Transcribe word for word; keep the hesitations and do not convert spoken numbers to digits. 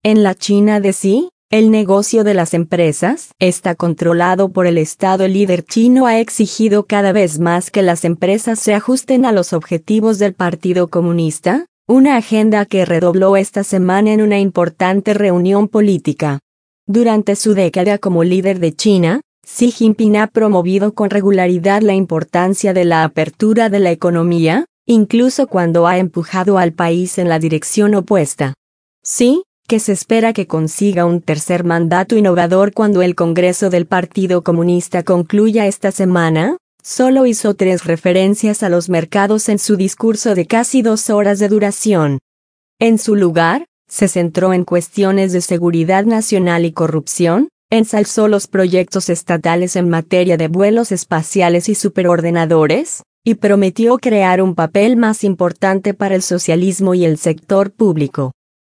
En la China de Xi, el negocio de las empresas está controlado por el Estado. El líder chino ha exigido cada vez más que las empresas se ajusten a los objetivos del Partido Comunista, una agenda que redobló esta semana en una importante reunión política. Durante su década como líder de China, Xi Jinping ha promovido con regularidad la importancia de la apertura de la economía, incluso cuando ha empujado al país en la dirección opuesta. Xi, que se espera que consiga un tercer mandato innovador cuando el Congreso del Partido Comunista concluya esta semana, solo hizo tres referencias a los mercados en su discurso de casi dos horas de duración. En su lugar, se centró en cuestiones de seguridad nacional y corrupción, ensalzó los proyectos estatales en materia de vuelos espaciales y superordenadores, y prometió crear un papel más importante para el socialismo y el sector público.